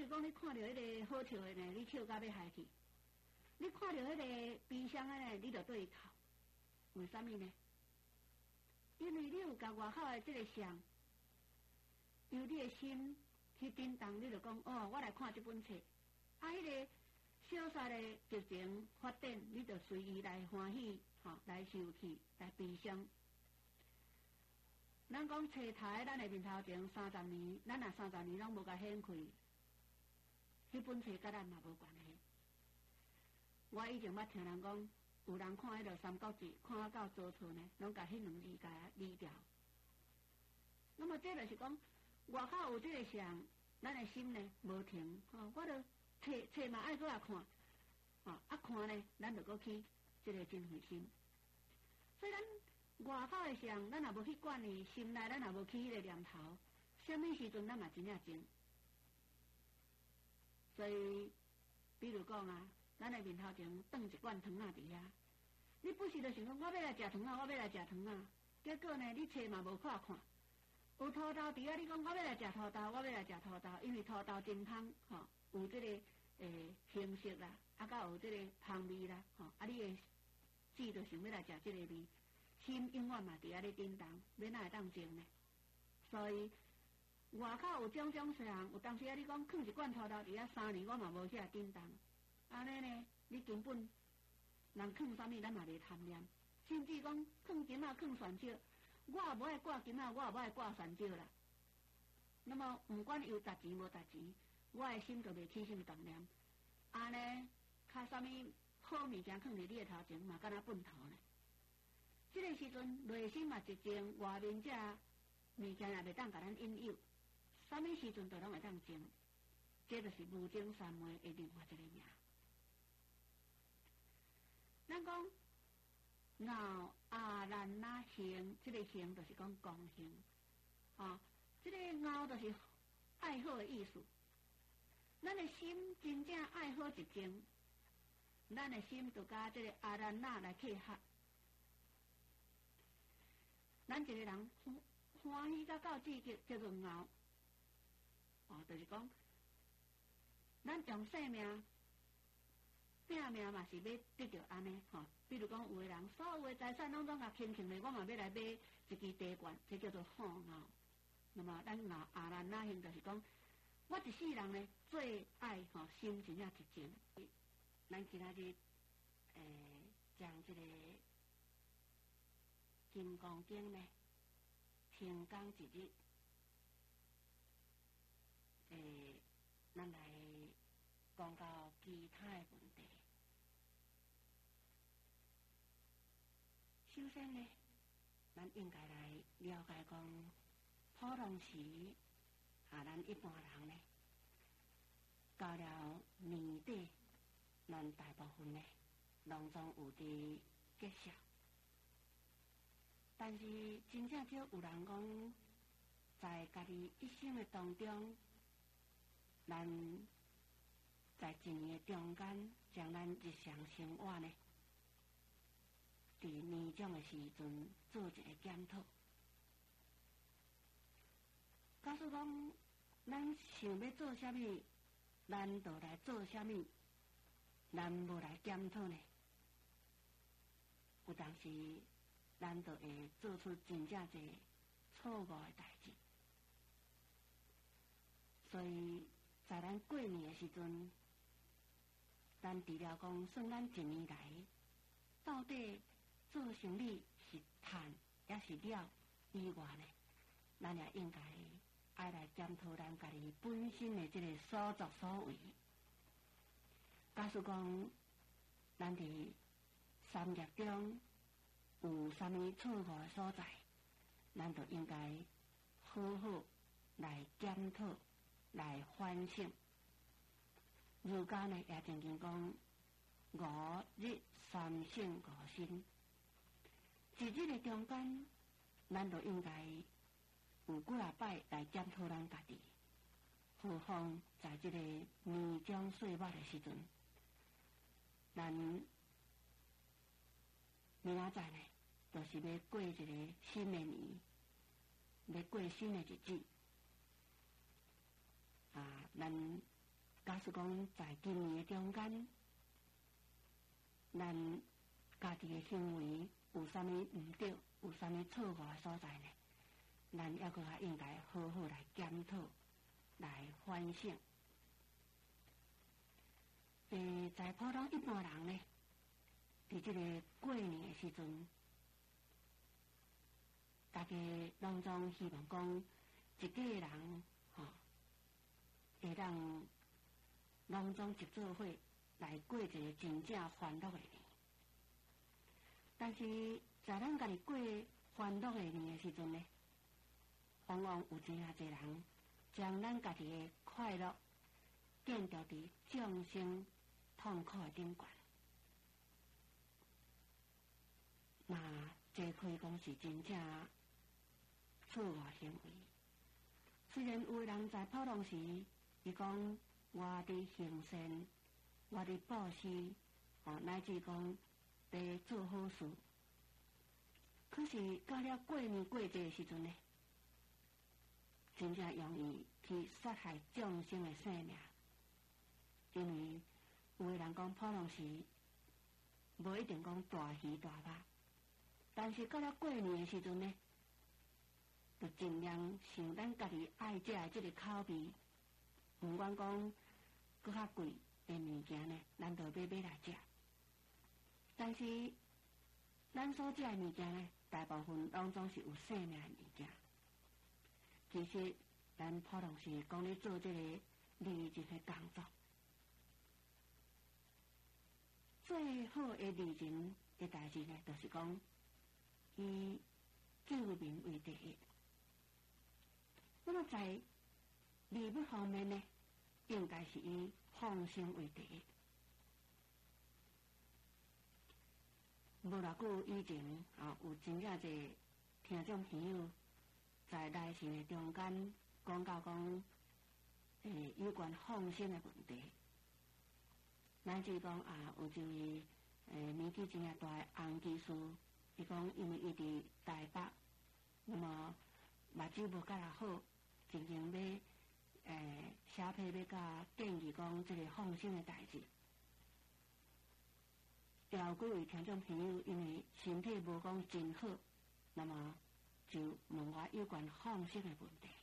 讲你看到迄个好笑的呢，你笑到要害去；你看到迄个悲伤的呢，你就对头。为什么呢？因为你有甲外口的这个相，由你的心去震动，你就讲哦，我来看这本册，啊，迄个小说的剧情发展，你就随意来欢喜，来受气，来悲伤。咱讲册台，咱的面头前30年，咱若30年拢无甲掀开，迄本册甲咱嘛无关系。我以前捌听人讲，有人看迄个《三国志》，看到周村呢，拢甲迄2字甲离掉。那么这就是讲，外口有这个相，咱的心呢无停，我就册嘛爱搁来看，看呢，咱就搁去这个真慧心。所以咱外口的相，咱也无去管伊，心内咱也无起迄个念头，什么时阵咱嘛真正静。所以，比如讲啊，咱的面头前放一罐糖仔伫遐，你不时就想讲，我要来食糖啊，我要来食糖啊，结果呢，你册嘛无看，有土豆伫遐，你讲我要来食土豆，我要来食土豆，因为土豆真香，有这个形色啦，甲有这个香味啦，你的嘴就想要来食这个味。心永远嘛伫遐咧震动，要哪会当静呢？所以外口有种种相，有当时啊，你讲放一罐土豆伫遐3年，我嘛无遐震动。安尼呢，你根本人放啥物，咱嘛袂贪念。甚至讲放金仔、放蒜椒，我也无爱挂金仔，我也无爱挂蒜椒啦。那么不管有值钱无值钱，我的心就袂起什么动念。安尼，较啥物好物件放伫你的头前，嘛敢若粪土呢？这个时阵内心嘛一静，外面这物件也袂当甲咱引诱，什么时阵都拢会当静，这就是无精三昧的另外一个名。咱讲咬阿兰那行，这个行就是讲公行，这个咬就是爱好的意思。咱的心真正爱好一静，咱的心就甲这个阿兰那来契合。咱一个人欢喜甲到至极叫做熬，就是讲，咱用生命拼命嘛是要得到安尼，比如讲有的人所有的财产拢总甲轻轻的，我嘛要来买一支地罐，这叫做好熬。那么咱熬阿兰那行就是讲，我一世人呢最爱心真正一静。咱今仔日将这个。金刚经呢，天光一日，咱来讲到其他的问题。首先呢，咱应该来了解讲，普通时咱一般人呢，到了年底，咱大部分呢，拢总有伫结束。但是真正少有人讲，在家己一生的当中，咱在一年的中间，将咱日常生活呢，伫年终的时阵做一个检讨。假使讲，咱想要做啥物，咱就来做啥物，咱无来检讨呢？有当时。咱就会做出真正一个错误的代志，所以在咱过年的时阵，咱除了讲算咱一年来到底做生意是赚也是了以外呢，咱也应该爱来检讨咱家己本身的这个所作所为。假使讲咱伫3业中。有啥物错误的所在，咱就应该好好来检讨、来反省。儒家呢也曾经讲5日3省5身，一日的中间，咱就应该有几啊摆来检讨咱家己。何况在这个年终岁末的时阵，咱明仔载呢，就是要过一个新的年，要过新的日子。咱假使讲在今年中间，咱家己的行为有啥物毋对，有啥物错误的所在呢？咱抑阁应该好好来检讨、来反省。在普通一般人呢，伫即个过年的时阵，大家拢总希望讲一家人会当拢总一做伙来过一个真正欢乐的年。但是在咱家己过欢乐的年的时阵呢，往往有真侪人将咱家己的快乐建筑伫众生痛苦的顶悬，嘛这可以讲是真正错误行为。虽然有的人在普通时，伊讲我伫行善，我伫布施，乃至讲伫做好事，可是到了过年过节的时阵呢，真正容易去杀害众生的性命。因为有的人讲普通时无一定讲大鱼大肉，但是到了过年的时阵呢，就尽量想咱家己爱食的这个口味，毋管讲搁较贵的物件呢，咱就买来食。但是咱所食的物件呢，大部分拢总是有性命的物件。其实咱普通时讲咧做这个利人的工作，最好的利人的代志呢，就是讲以救民为第一。那么在礼物方面呢，应该是以放生为第一。无偌久以前有真正侪听众朋友在来信的中间讲到讲，有关放生的问题，乃至讲有一位年纪真大的洪技师，伊讲因为伊伫台北，那么目睭无甲若好，真经要写批要甲建议讲这个放生的代志。也有几位听众朋友因为身体无讲真好，那么就问我有关放生的问题。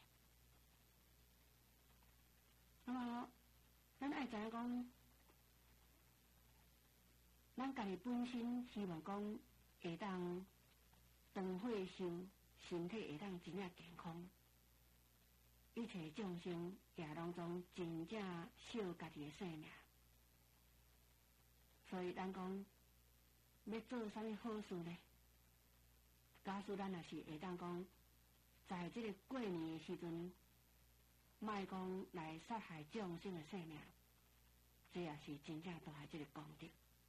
那么咱爱知影讲，咱家己本身希望讲会当长岁寿，身体会当真正健康，一切众生也拢总真正惜家己的性命。所以咱讲要做啥物好事呢？假使咱也是会当讲，在这个过年的时阵，莫讲来杀害众生的性命，这也是真正大的这个功德。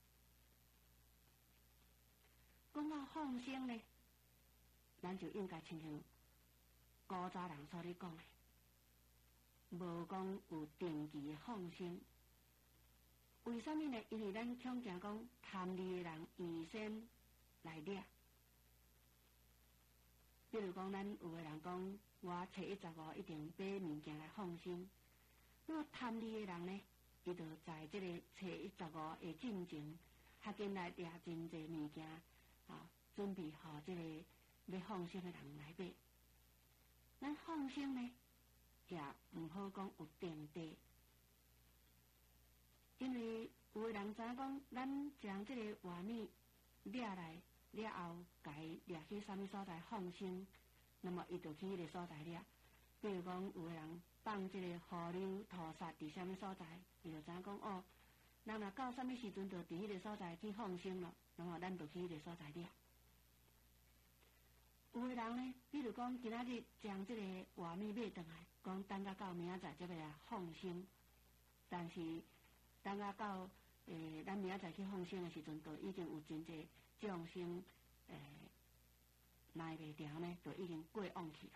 讲到放生呢，咱就应该亲像古早人所咧讲的，无讲有定期的放生。为什么呢？因为咱恐惊讲贪利的人预先来掠。比如讲，咱有的人讲，我初一十五一定买物件来放生。那么贪利的人呢，伊就在这个初一十五的进前，较紧来掠真侪物件准备好这个要放生的人来买。咱放生呢，也毋好讲有定地。因为有的人知影讲，咱将这个活米掠来了后，甲伊掠去啥物所在放生，那么伊就去迄个所在掠。比如讲，有的人放这个河流屠杀伫啥物所在，伊就知影讲哦，咱若到啥物时阵，就伫迄个所在去放生了，那么咱就去迄个所在掠。有的人呢，比如讲今仔日将这个活米买回来，讲等到明仔载才要来放生，但是等到咱明仔载去放生的时阵，就已经有真侪众生耐袂调呢，就已经过往去了。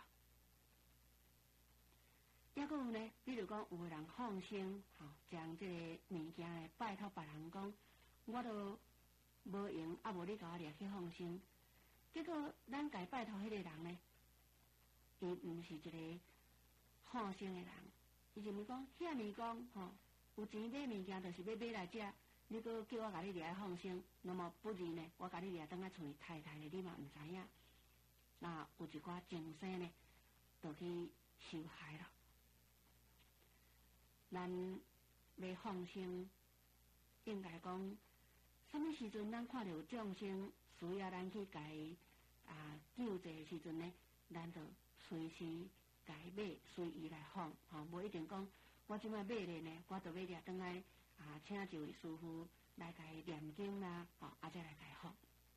抑佫有呢，比如讲有的人放生将这个物件呢拜托别人讲，我都无用，无你甲我掠去放生。结果咱家拜托迄个人呢，伊毋是一个好心的人，伊就咪讲遐尼讲有钱买物件，就是要买来食。你搁叫我甲你掠来放生，那么不如呢，我甲你掠倒来厝里太太的，你嘛毋知影。那有一寡众生呢，就去受害了。咱要放生，应该讲，什么时阵咱看到有众生需要咱去甲伊救济的时阵呢，咱就随时甲伊买，随伊来放，无一定讲我即摆买咧呢，我就要掠倒来请一位师傅来甲伊念经啦，再来甲伊放。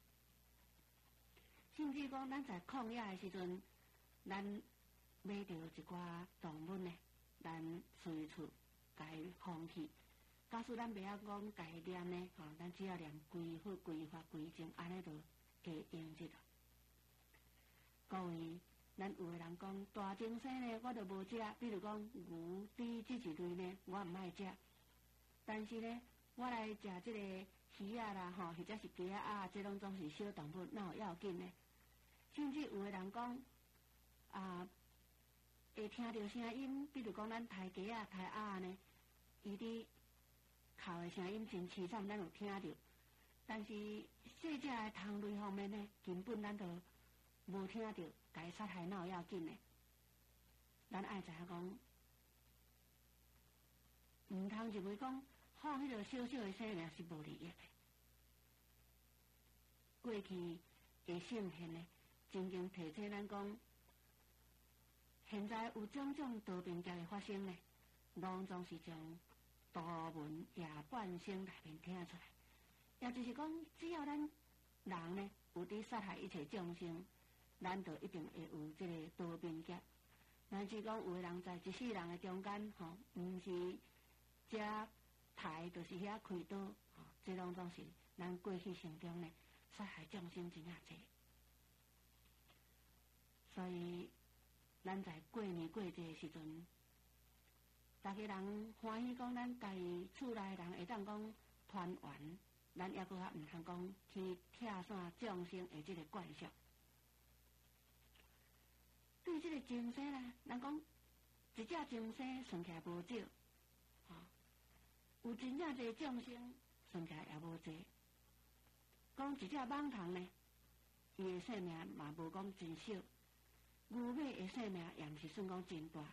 甚至讲，咱在旷野的时阵，咱买到一寡动物呢，咱随处甲伊放去。假使咱袂晓讲甲伊念呢，咱只要念归佛、归法、归正，安尼就加用这个。各位，咱有的人讲大众生呢，我就无食，比如讲牛、猪这一类呢，我毋爱食。但是呢，我来食这个鱼啦，或者是鸡这拢总是小动物，哪有要紧呢？甚至有的人讲会听到声音，比如讲咱抬鸡抬鸭呢，伊伫哭的声音真凄惨，咱有听到。但是细只的虫类方面呢，根本咱都无听到，甲伊杀害哪有要紧呢？咱爱知影讲，毋通认为讲放迄个小小的生命是无利益的。过去的圣贤呢，曾经提醒咱讲，现在有种种道病劫的发生呢，拢总是从图文夜半声内面听出来。也就是讲，只要咱人呢有伫杀害一切众生，咱就一定会有这个道病劫。但是讲有的人在一世人的中间，毋是遮台，就是遐开刀，这拢总是咱过去生中呢杀害众生真正多。所以，咱在过年过节的时阵，大家人欢喜讲，咱家己厝内人会当讲团圆，咱抑搁较毋通讲去拆散众生的这个惯习。对这个众生呢，咱讲一只众生算起来无少，有真正侪众生算起来也无侪。讲一只蠓虫呢，伊的生命嘛无讲真少。牛马的生命也毋是算讲真大，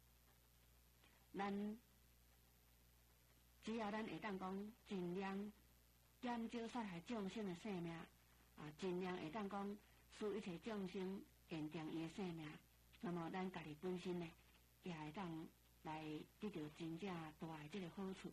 咱只要咱会当讲尽量减少杀害众生的生命，尽量会当讲使一切众生延长伊的生命，那么咱家己本身呢，也会当来得到真正大的这个好处。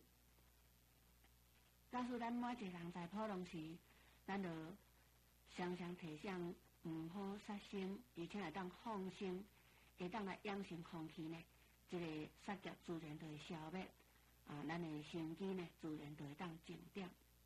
假使咱每一个人在普通时，咱就常常提醒。毋好杀生，而且会当放生，会当来养成空气呢。这个杀劫自然就会消灭，咱的生机呢自然就会当静点。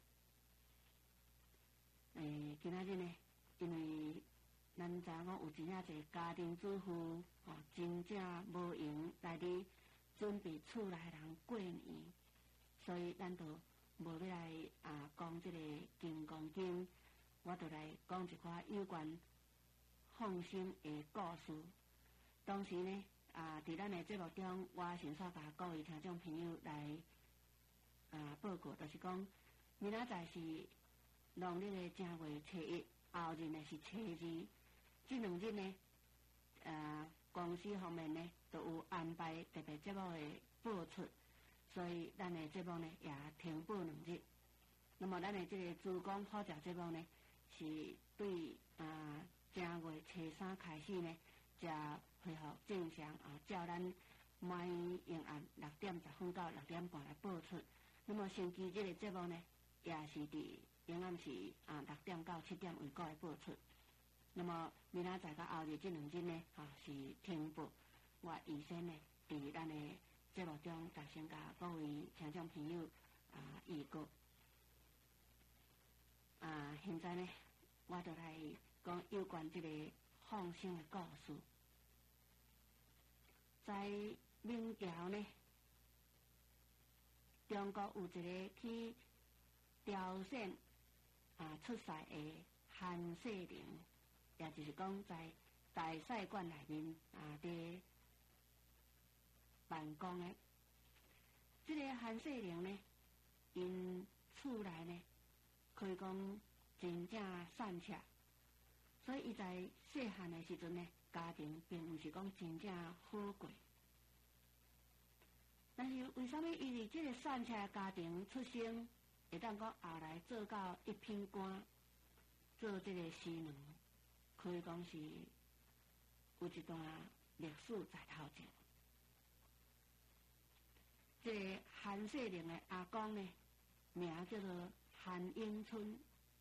今仔日呢，因为咱知影讲有真正侪家庭主妇，真正无闲来伫准备厝内人过年，所以咱就无要来讲这个金刚经。我就来讲一寡有关放生的故事。当时呢，伫咱的节目中，我先煞甲各位听众朋友来报告，就是讲，明仔载是农历的正月初一，后日呢是初二，这两日呢，公司方面呢都有安排特别节目的播出，所以咱的节目呢也停播2日。那么咱的这个珠江普教节目呢，是对正月初3开始呢，才恢复正常照咱每永暗6点10分到6点半来播出。那么星期日的节目呢，也是伫永暗是6点到7点为各来播出。那么明仔载到后日这2日呢，是停播。我预先呢，伫咱的节目中，就先甲各位听众朋友预告。现在呢，我就来讲有关这个放生的故事。在明朝呢，中国有一个去朝鲜出世的韩世玲，也就是讲在大使馆内面伫办公的。这个个韩世玲呢，因厝内呢，可以讲真正善巧，所以伊在细汉的时阵呢，家庭并毋是讲真正好过。但是为什么伊伫这个善巧的家庭出生，会当讲后来做到一品官，做这个师娘，可以讲是有一段历史在头前。这个韩世玲的阿公呢，名叫做韩英春。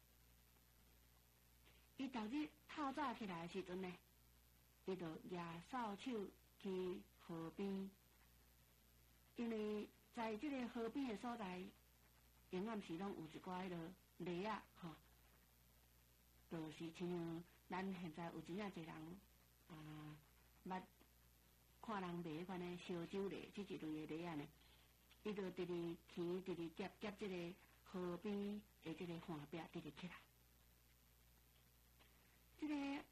伊逐日透早起来的时阵呢，伊就举扫帚去河边，因为在这个河边的所在，永暗时拢有一寡迄个螺仔吼，就是亲像咱现在有真正侪人捌看人卖迄款的烧酒螺，这一类的螺仔呢，伊就直直牵，直直夹这个河边的这个岸壁，直直起来。这个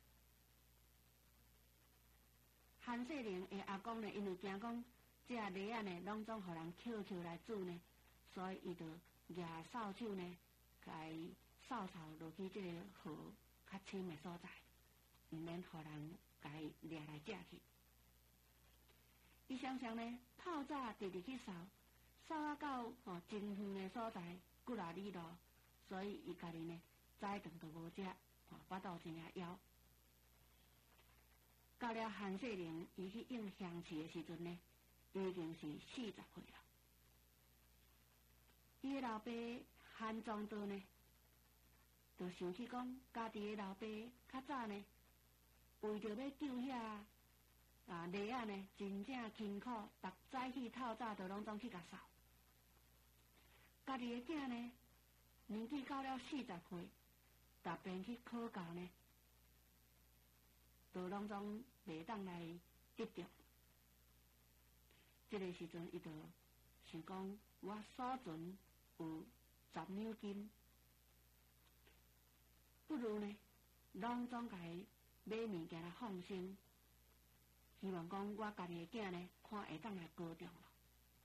韩世玲的阿公呢，因为惊讲这螺仔呢，拢总互人捡来煮呢，所以伊就举扫帚呢，甲伊扫落去这个河较深的所在，毋免互人甲伊掠来食去。伊常常呢，透早直直去扫到真远的所在，几啊里路，所以伊家己呢，早顿都无食，巴肚真正枵。到了韩世玲，伊去应乡试的时阵呢，已经是40岁了。伊的老爸韩庄道呢，就想起讲，家己的老爸较早呢，为着要救遐螺仔呢，真正辛苦，逐早起透早就拢总去甲扫。家己的囝呢，年纪到了40岁，逐遍去考教呢，都拢总袂当来得着。这个时阵，伊就想讲，我所存有10两金，不如呢，拢总甲伊买物件来放生，希望讲我家己的囝呢，看会当来高中咯。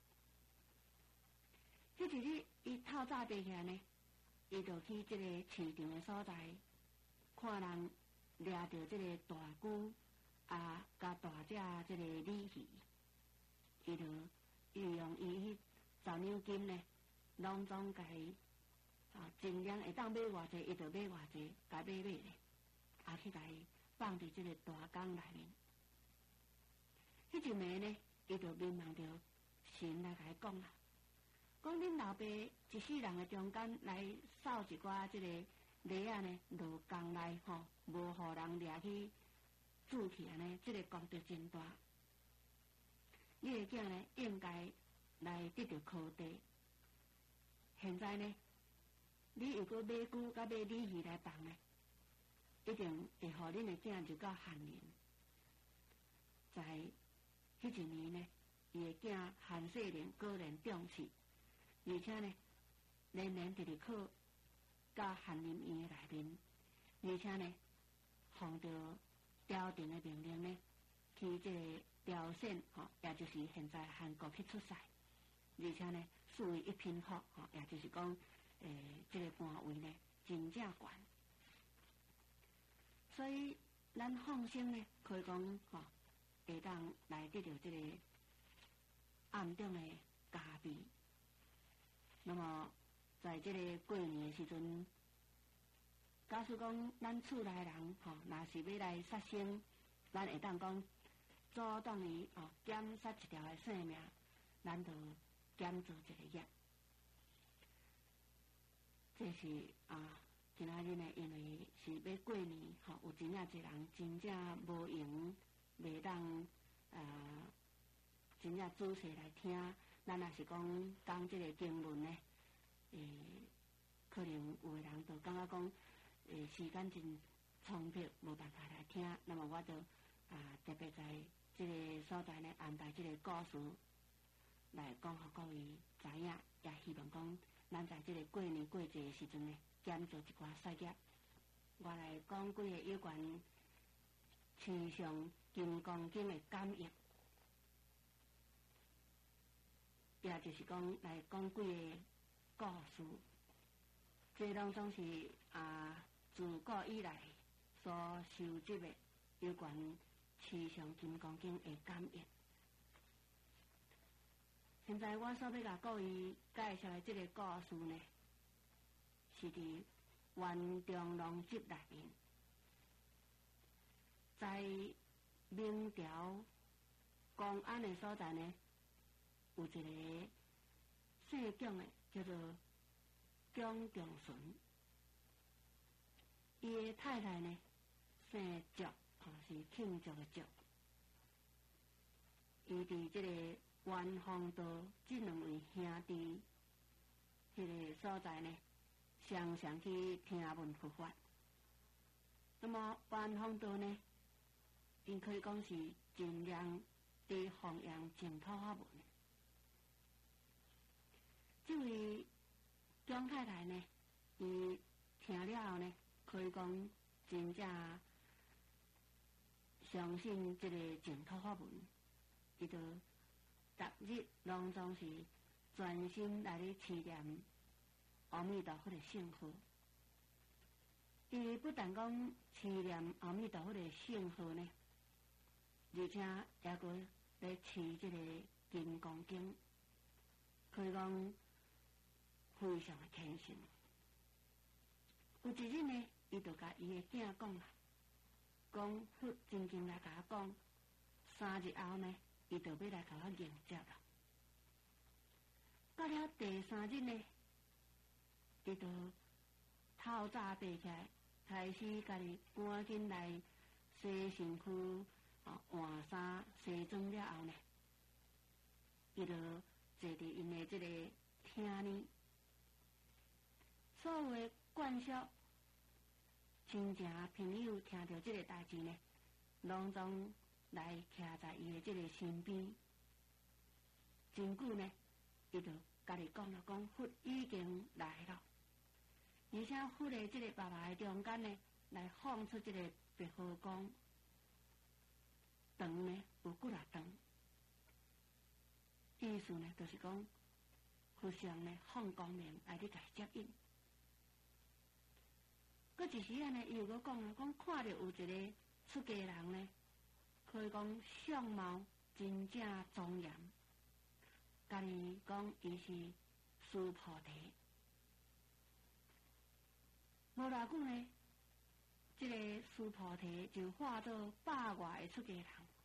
迄一日，伊透早爬起来呢，伊就去这个市场的所在，看人掠着这个大龟甲大只这个鲤鱼，伊就利用伊10两金呢，拢总甲伊尽量会当买偌济，伊就买偌济，甲买咧，去甲伊放伫这个大缸内面。迄一暝呢，伊就面望着神来甲伊讲啦，讲恁老爸一世人的中间来扫一寡这个螺仔呢，落缸内无互人掠去煮起来呢，这个功德真大。你的囝呢，应该来得到科第。现在呢，你如果买龟甲买鲤鱼来放呢，一定会互恁的囝入到翰林。在迄一年呢，伊的囝韩世玲果然重视，而且呢，年年直直考到翰林院的内面，而且呢，奉着朝廷的命令呢，去这个朝鲜也就是现在韩国去出赛，而且呢，属于一品好也就是讲，这个官位呢，真正悬。所以咱放心呢，可以讲会当来得到这个暗中的加倍。那么，在这个过年的时阵，假使讲咱厝内人若是要来杀生，咱会当讲主动于减杀一条的性命，咱就减做一个业。这是今仔日呢，因为是要过年，有真正一人真正无闲，袂当真正仔细来听。咱若是讲这个经论呢，可能有的人就感觉讲，时间真充沛，无办法来听。那么我就特别在这个所在呢，安排这个故事来讲互各位知影，也希望讲咱在这个过年过节的时阵呢，减做一寡杀业。我来讲几个有关天上金刚经的感应。也也就是讲来讲几个故事，这拢总是自古以来所收集的有关持上金刚经的感应。现在我所要甲各位介绍的这个故事呢，是伫《元中龙集》内面，在明朝公安的所在呢，有一个姓蒋的叫做蒋中顺，伊的太太呢姓祝，是庆祝的祝。伊伫这个元丰道这两位兄弟迄个所在呢，常常去听闻佛法。那么元丰道呢，因可以讲是尽量伫弘扬净土法门。这位蒋太太呢，伊听了后呢，可以讲真正相信这个净土法门，伊就逐日拢总是专心来咧持念阿弥陀佛的圣号。伊不但讲持念阿弥陀佛的圣号呢，而且也搁咧持这个金刚经，可以讲非常的虔诚。有一日呢，伊就甲伊的囝讲啦，讲佛真正来甲我讲，3日后呢，伊就要来甲我迎接啦。到了第3日呢，伊就透早爬起来，开始家己赶紧来洗身躯，换衫、洗妆了后呢，伊就坐伫因的这个厅里，所有的眷属、亲情朋友听到这个代志呢，拢总来徛在伊的这个身边。真久呢，伊就家己讲了，讲佛已经来了，而且佛的这个爸爸的中间呢，来放出这个白毫光，长呢有几啊长，意思呢就是讲佛像呢放光明来去甲伊接应。过一时啊呢，伊又搁讲了，讲看到有一个出家人呢，可以讲相貌真正庄严，家己讲伊是须菩提。无偌久呢，这个须菩提就化作100外的出家人。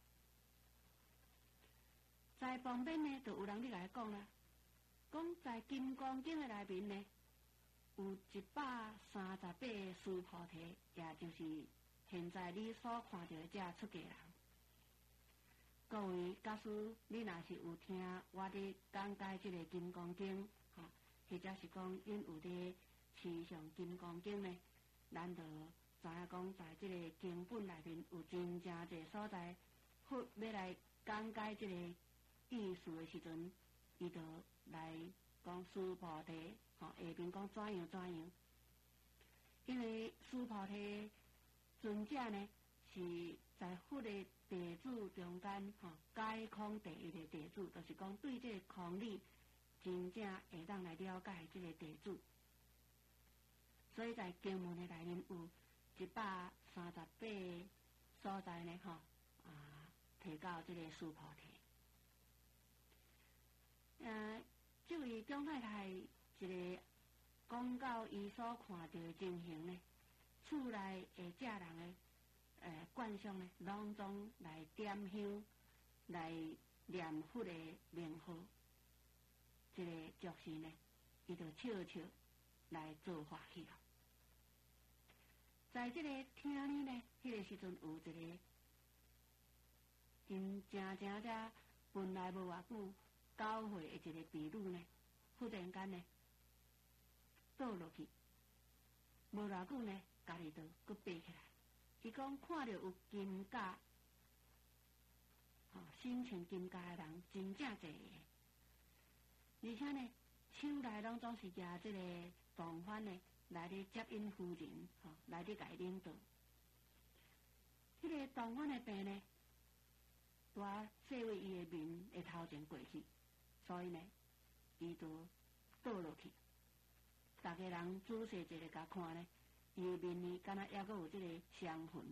在旁边呢，就有人咧来讲啦，讲在《金刚经》的内面呢，有138个须菩提，也就是现在你所看到的这出家人。各位假使你若是有听我咧讲解这个《金刚经》，或者是讲因有咧持上《金刚经》呢，咱就知影讲，在这个经本内面有真正侪所在，佛要来讲解这个意思的时阵，伊就来讲须菩提，下面讲怎样。因为须菩提尊者呢，是在佛的地主中间，解空第一的地主，就是讲对这个空理真正会当来了解这个地主。所以在经文的内面有138个所在呢，提到这个须菩提。这位蒋太太一个讲到伊所看到的情形呢，厝内的这人的惯常呢，拢总来点香，来念佛的名号。这个就是呢，伊就笑来做法去了。在这个厅里呢，迄个时阵有一个正本来无偌久9岁的一个婢女呢，忽然间呢倒落去，无偌久呢，家己就搁爬起来。伊讲看到有金甲，身穿金甲的人真正侪个，而且呢，手内拢总是拿这个铜幡呢来咧接引夫人，来咧甲伊领导。迄个铜幡的病呢，带射为伊的面的头前过去，所以呢， 伊就倒落去。逐个人仔细一个甲看咧，伊的面呢，敢若还阁有即个伤痕。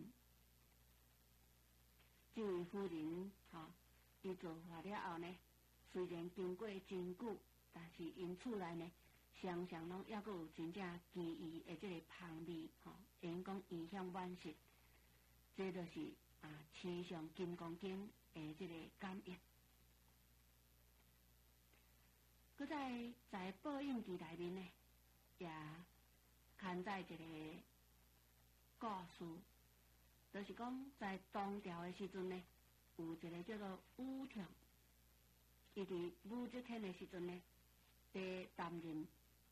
这位夫人伊做法了后呢，虽然经过真久，但是因厝内呢，常常拢还阁有真正奇异的即个香味因讲异香满室，这就是持上金刚经的即个感应。搁在报应记内面呢，也刊载一个故事，就是讲在唐朝的时阵呢，有一个叫做武强，伊伫武则天的时阵呢，在担任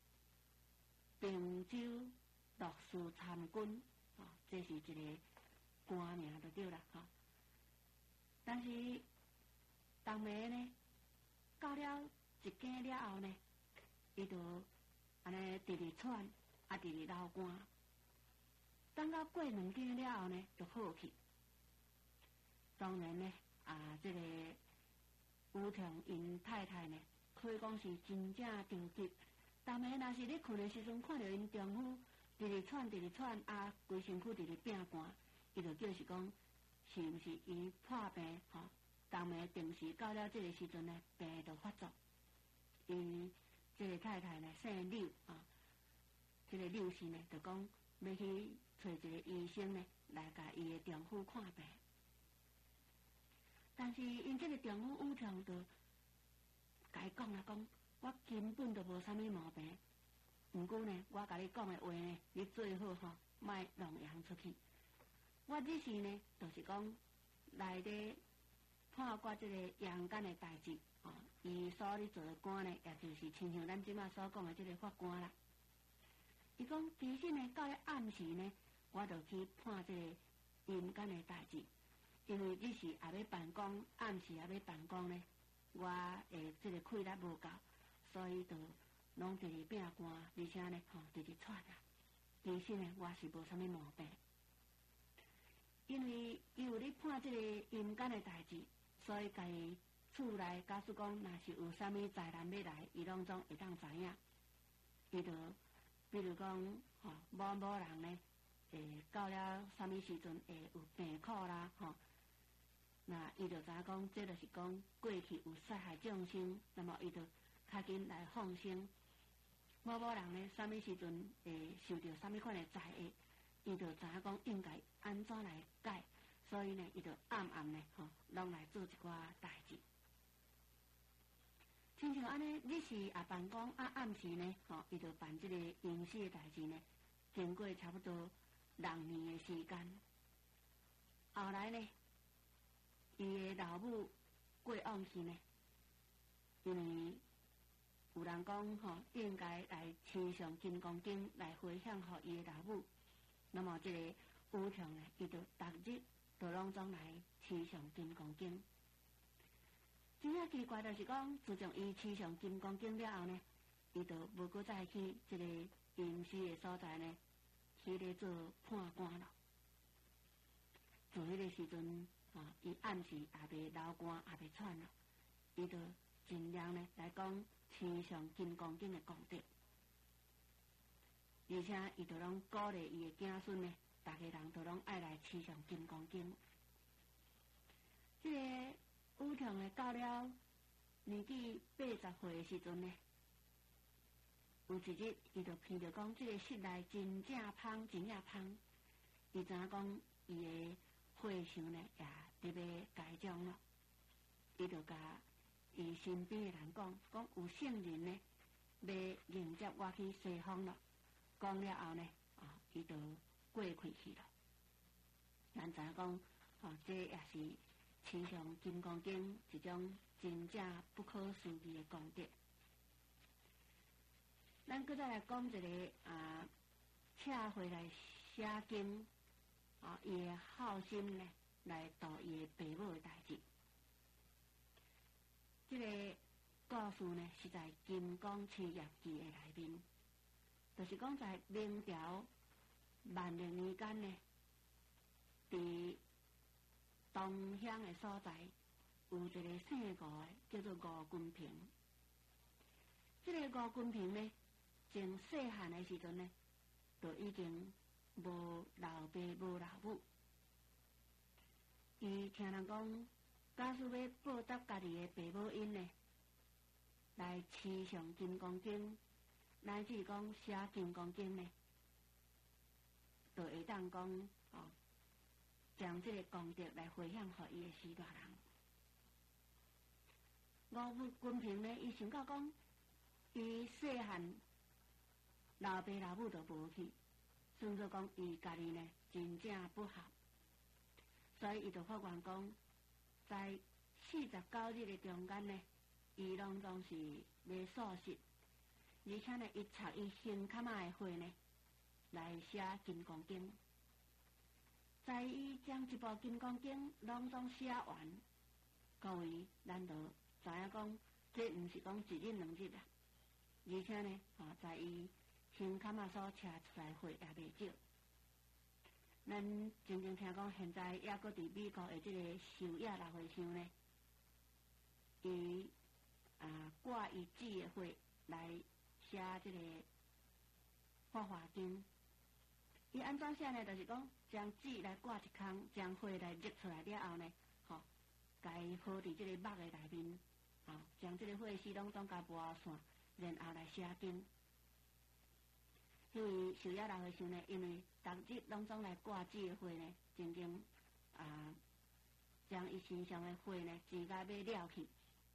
并州乐士参军，这是一个官名就对啦但是当暝呢，到了一更了后呢，伊就安尼直直喘，直直流汗。等到过2更了后呢，就好去。当然呢，这个武强因太太呢，可以讲是真正着急。当暝若是咧困的时阵，看到因丈夫直直喘，规身躯直直变寒，伊就叫是讲，是毋是伊破病当暝定时到了这个时阵呢，病就发作。因这个太太呢姓柳这个柳氏呢就讲要去找一个医生呢来甲伊的丈夫看病，但是因这个丈夫武强就甲伊讲我根本就无啥物毛病，毋过呢我甲你讲的话呢，你最好莫弄扬出去。我只是呢就是讲内底判决这个阳间的代志伊所咧做的官呢，也就是亲像咱即马所讲的这个法官啦。伊讲其实呢，到了暗时呢，我就去判这个阴间的代志，因为你是也要办公，暗时也要办公呢，我这个气力无够，所以就拢直直变寒，而且呢直直喘其实呢，我是无啥物毛病，因为伊有咧判这个阴间的代志，所以家己厝内假使讲，若是有啥物灾难要来，伊拢总会当知影。伊就比如讲某人呢，到了啥物时阵会有病苦啦那伊就知影讲，这就是讲过去有杀害众生，那么伊就较紧来放生。某人呢，啥物时阵会受到啥物款的灾厄，伊就知影讲应该安怎来改，所以呢，伊就暗呢拢来做一寡代志。亲像安尼，日时也办公，暗时呢，伊就办这个阴司的代志呢。经过差不多6年的时间，后来呢，伊的老母过往去呢，因为有人讲应该来持上金刚经来回向给伊的老母，那么这个武强呢，伊就逐日都拢总来持上金刚经。真正奇怪就是讲，自从伊持上金刚经了后呢，伊就无搁再去这个阴司的所在呢，去咧做判官了。从迄个时阵伊暗时也袂流汗，也袂喘了，伊就尽量呢来讲持上金刚经的功德，而且伊就拢鼓励伊的子孙呢，大家人都拢爱来持上金刚经。这个武强呢，到了年纪80岁的时阵呢，有一日伊就闻到讲，这个室内真正芳，真正芳。伊知影讲，伊的血相呢也特别改种了。伊就甲伊身边的人讲有圣人呢要迎接我去西方了。讲了后呢，伊就过去了。咱知影讲，这也是持上金刚经一种真正不可思议的功德。咱搁再来讲一个请回来写经伊的好心呢，来度伊的爸母的代志。这个故事呢，是在《金刚七业记》的内面，就是讲在明朝万历年间呢，伫东乡的所在有一个姓吴的，叫做吴君平。 这个吴君平呢，从细汉的时阵呢，就已经无老爸无老母，伊听人讲，假使要报答家己的爸母因呢，来持上《金刚经》，乃至讲写《金刚经》呢，就会当讲将这个功德来回向给伊的师大人。吴君平呢，伊想到讲，伊细汉老爸老母都无去，算作讲伊家己呢真正不好，所以伊就发愿讲，在49日的中间呢，伊拢总是要素食，而且呢，伊插伊胸坎仔的花呢来写《金刚经》。在伊将一部《金刚经》拢总写完，各位咱就知影讲，这毋是讲一日两日啦，而且呢，在伊胸坎仔所车出来花也袂少。咱真正听讲，现在也搁伫美国的这个修亚大会上呢，伊挂伊姊的花来写这个《法华经》。伊安怎写呢？就是讲，将纸来挂一空，将花来入出来了后呢，甲伊好伫这个墨的内面，将这个花丝拢总甲磨线，然后来写经。因为修亚大会上呢，因为逐日拢总来挂纸的花呢，曾经将伊身上的花呢，钱甲要了去，